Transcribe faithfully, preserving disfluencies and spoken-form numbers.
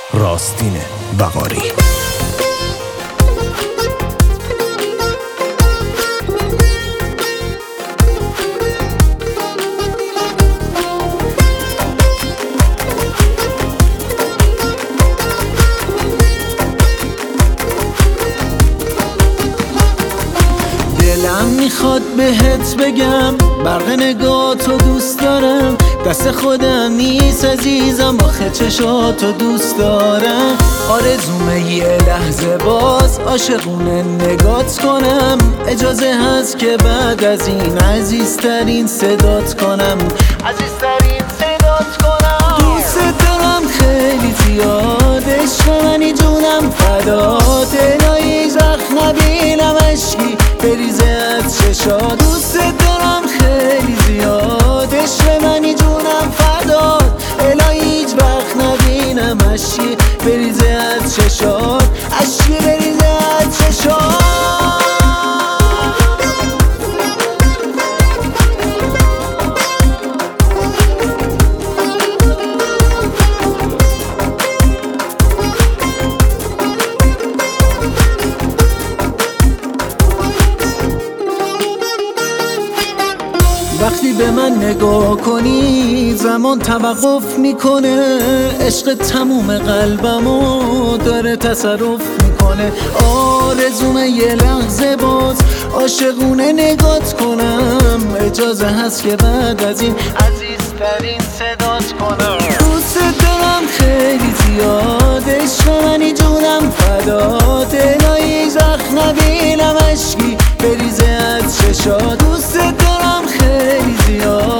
راستین وقاری. دلم میخواد بهت بگم برق نگاهتو دوست دارم، دست خودم نیست عزیزم آخه چشاتو دوست دارم. آرزومه یه لحظه باز عاشقونه نگات کنم، اجازه هست که بعد از این عزیزترین صدات کنم، عزیزترین صدات کنم. دوست دارم خیلی زیاد، عشق منی جونم فدات، الهی زخم نبینم اشکی بریزه از چشات. دوست دارم خیلی زیاد، عشق منی جونم فدات، الهی هیچ وقت نبینم اشکی بریزه از چشات، اشکی بریزه از چشات. وقتی به من نگاه کنی زمان توقف میکنه، عشق تموم قلبمو داره تصرف میکنه. آرزومه یه لحظه باز عاشقونه نگات کنم، اجازه هست که بعد از این عزیزترین صدات کنم. دوست دارم خیلی زیاد، عشق منی جونم فدات، الهی زخم نبینم اشکی بریزه از چشات. دوست دارم خیلی زیاد،